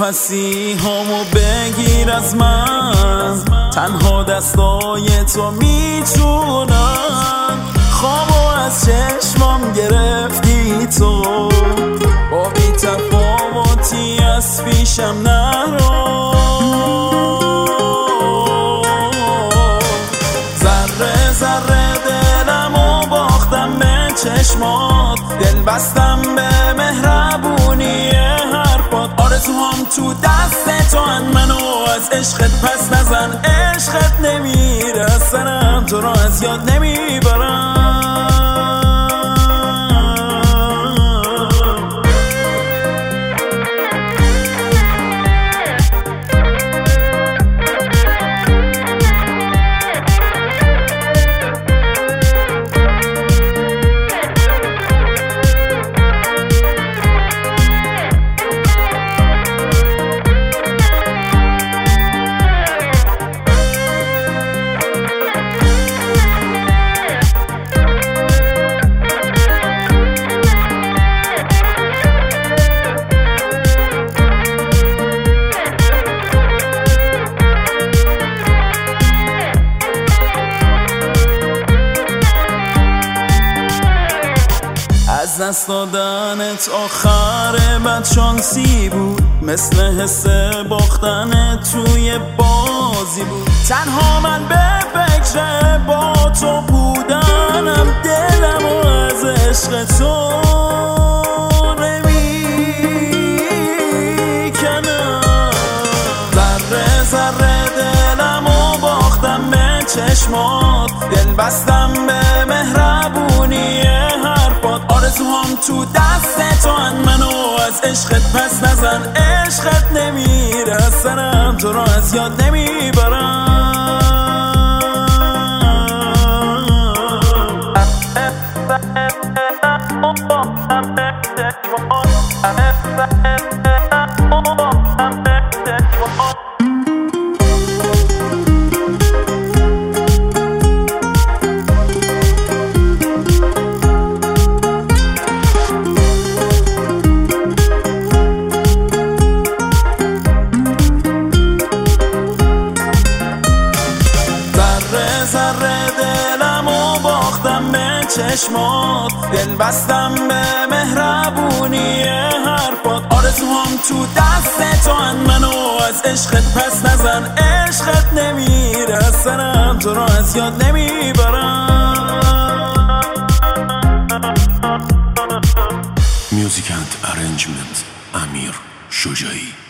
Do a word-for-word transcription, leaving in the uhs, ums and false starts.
هستی همو بگیر از من، تنها دستای تو میتونن خوابو از چشمام گرفتی تو، با بی تفاوتی از پیشم نرو. ذره ذره دلمو باختم به چشمات، دل بستم به مهربونی حرفات. آرزوهام تو دست تو ان، منو از عشقت پس نزن. عشقت نمیره از سرم، تو رو از یاد نمیبرم. از دست دادنت آخر بدشانسی بود، مثل حس باختن توی بازی بود. تنها من به فکر با تو بودنم، دلمو از عشق تو نمیکنم. ذره ذره دلمو باختم به چشمات، دل بستم به مهربونی حرفات. آرزوهام تو دست تو ان، منو از عشقت پس نزن. عشقت نمیره از سرم، تو رو از یاد نمیبرم. ذره دلمو باختم به چشمات، دل بستم به مهربونی حرفات. آرزوهام تو دست تو ان، منو از عشقت پس نزن. عشقت نمیره از سرم، تو رو از یاد نمیبرم. Music and arrangement امیر شجاعی.